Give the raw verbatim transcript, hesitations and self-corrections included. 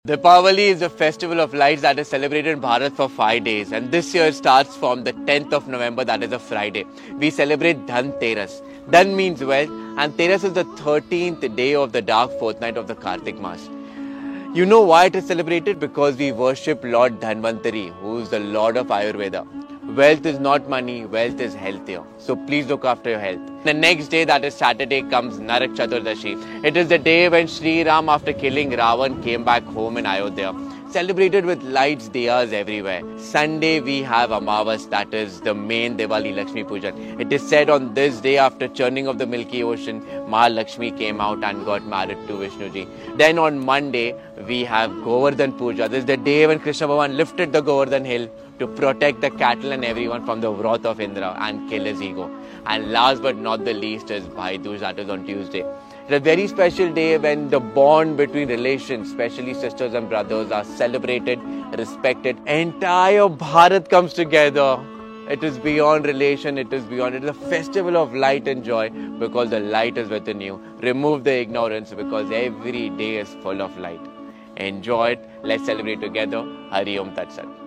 Deepavali is a festival of lights that is celebrated in Bharat for five days, and this year starts from the tenth of November, that is a Friday. We celebrate Dhanteras. Dhan means wealth, and Teras is the thirteenth day of the dark fortnight of the Kartik Mass. You know why it is celebrated? Because we worship Lord Dhanvantari, who is the Lord of Ayurveda. Wealth is not money, wealth is healthier. So please look after your health. The next day, that is Saturday, comes Narak Chaturdashi. It is the day when Sri Ram, after killing Ravan, came back home in Ayodhya. Celebrated with lights, diyas everywhere. Sunday we have Amavas, that is the main Diwali Lakshmi Puja. It is said on this day, after churning of the Milky Ocean, Mahalakshmi came out and got married to Vishnuji. Then on Monday we have Govardhan Puja. This is the day when Krishna Bhagavan lifted the Govardhan hill to protect the cattle and everyone from the wrath of Indra and kill his ego. And last but not the least is Bhai Dooj, that is on Tuesday. It's a very special day when the bond between relations, especially sisters and brothers, are celebrated, respected. Entire Bharat comes together. It is beyond relation, it is beyond, it is a festival of light and joy because the light is within you. Remove the ignorance because every day is full of light. Enjoy it, let's celebrate together. Hari Om Tat Sat.